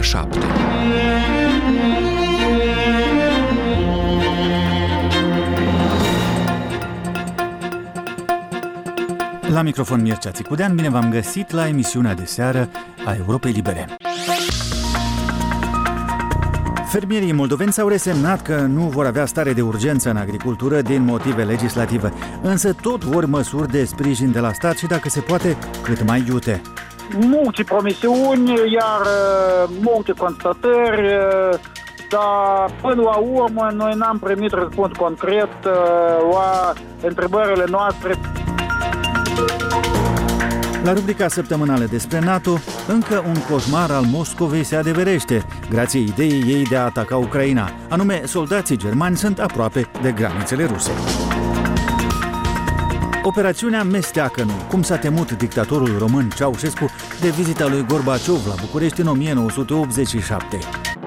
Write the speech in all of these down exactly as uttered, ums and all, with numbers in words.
șapte. La microfon Mircea Țicudean, bine v-am găsit la emisiunea de seară a Europei Libere. Fermierii moldoveni s-au resemnat că nu vor avea stare de urgență în agricultură din motive legislative, însă tot vor măsuri de sprijin de la stat și, dacă se poate, cât mai iute. Multe promisiuni, iar multe constatări, dar până la urmă noi n-am primit răspuns concret la întrebările noastre. La rubrica săptămânală despre NATO, încă un coșmar al Moscovei se adeverește, grație ideii ei de a ataca Ucraina, anume soldații germani sunt aproape de granițele ruse. Operațiunea Mesteacănu, cum s-a temut dictatorul român Ceaușescu de vizita lui Gorbaciov la București în o mie nouă sute optzeci și șapte.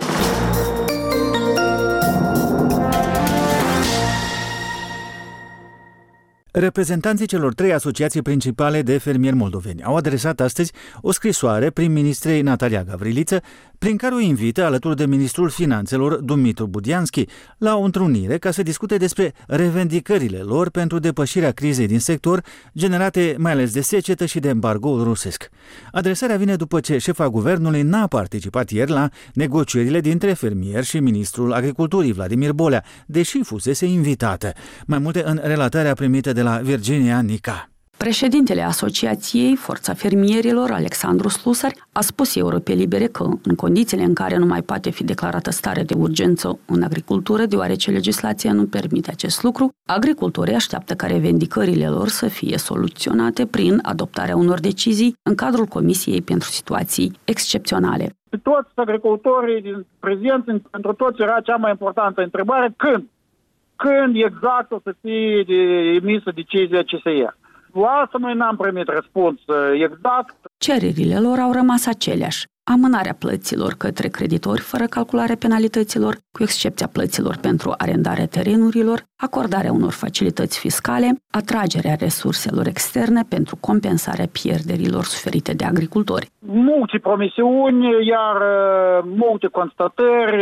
Reprezentanții celor trei asociații principale de fermieri moldoveni au adresat astăzi o scrisoare prim-ministrei Natalia Gavriliță, prin care o invită, alături de ministrul finanțelor Dumitru Budianski, la o întrunire ca să discute despre revendicările lor pentru depășirea crizei din sector, generate mai ales de secetă și de embargoul rusesc. Adresarea vine după ce șefa guvernului n-a participat ieri la negocierile dintre fermieri și ministrul agriculturii Vladimir Bolea, deși fusese invitată. Mai multe în relatarea primită de la Virginia Nica. Președintele Asociației Forța Fermierilor, Alexandru Slusar, a spus Europei Libere că, în condițiile în care nu mai poate fi declarată stare de urgență în agricultură, deoarece legislația nu permite acest lucru, agricultorii așteaptă ca revendicările lor să fie soluționate prin adoptarea unor decizii în cadrul Comisiei pentru Situații Excepționale. Toți agricultorii din prezenți, pentru toți era cea mai importantă întrebare: când? Când exact o să fie emisă decizia C S E? La asta noi n-am primit răspuns exact. Cererile lor au rămas aceleași. Amânarea plăților către creditori fără calcularea penalităților, cu excepția plăților pentru arendarea terenurilor, acordarea unor facilități fiscale, atragerea resurselor externe pentru compensarea pierderilor suferite de agricultori. Multe promisiuni, iar multe constatări,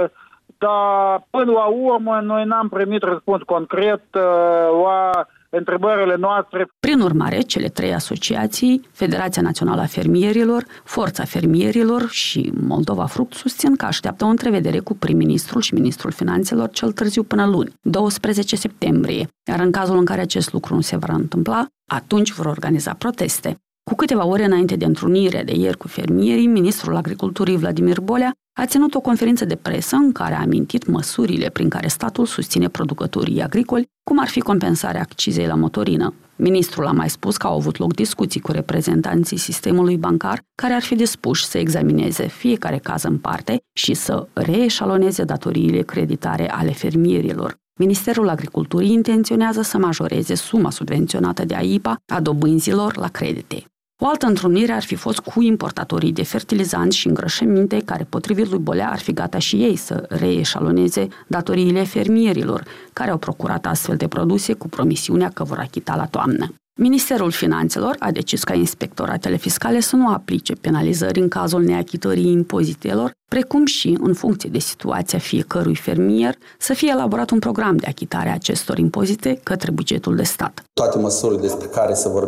dar până la urmă noi n-am primit răspuns concret la întrebările noastre. Prin urmare, cele trei asociații, Federația Națională a Fermierilor, Forța Fermierilor și Moldova Fruct, susțin că așteaptă o întrevedere cu prim-ministrul și ministrul finanțelor cel târziu până luni, douăsprezece septembrie, iar în cazul în care acest lucru nu se va întâmpla, atunci vor organiza proteste. Cu câteva ore înainte de întrunirea de ieri cu fermierii, ministrul agriculturii Vladimir Bolea a ținut o conferință de presă în care a amintit măsurile prin care statul susține producătorii agricoli, cum ar fi compensarea accizei la motorină. Ministrul a mai spus că au avut loc discuții cu reprezentanții sistemului bancar care ar fi dispuși să examineze fiecare caz în parte și să reeșaloneze datoriile creditare ale fermierilor. Ministerul Agriculturii intenționează să majoreze suma subvenționată de A I P A a dobânzilor la credite. O altă întrunire ar fi fost cu importatorii de fertilizanți și îngrășăminte, care, potrivit lui Bolea, ar fi gata și ei să reeșaloneze datoriile fermierilor, care au procurat astfel de produse cu promisiunea că vor achita la toamnă. Ministerul Finanțelor a decis ca inspectoratele fiscale să nu aplice penalizări în cazul neachitării impozitelor, precum și, în funcție de situația fiecărui fermier, să fie elaborat un program de achitare a acestor impozite către bugetul de stat. Toate măsurile despre care se vorbește